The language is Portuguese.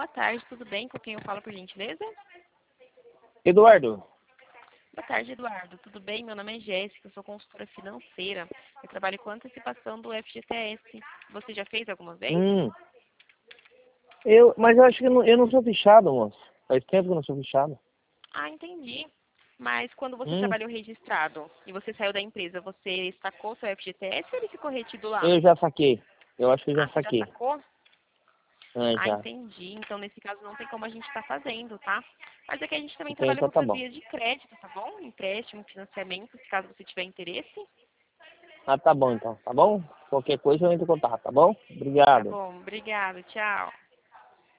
tarde, tudo bem? Com quem eu falo, por gentileza? Eduardo, Boa tarde, Eduardo. Tudo bem? Meu nome é Jéssica, eu sou consultora financeira. Eu trabalho com antecipação do FGTS. Você já fez alguma vez? mas eu acho que eu não sou fichado, moço. Faz tempo que eu não sou fichado. Ah, entendi. Mas quando você Hum, trabalhou registrado e você saiu da empresa, você sacou seu FGTS ou ele ficou retido lá? eu já saquei. Eu acho que eu já Ah, você já saquei. sacou? Ah, Já. entendi. Então, nesse caso, não tem como a gente estar fazendo, tá? Mas é que a gente também Tem, trabalha então com tá essas bom. vias de crédito, tá bom? Empréstimo, financiamento, se caso você tiver interesse. Ah, tá bom então, tá bom? Qualquer coisa eu entro em contato, tá bom? Tá Obrigado. bom, obrigada, tchau.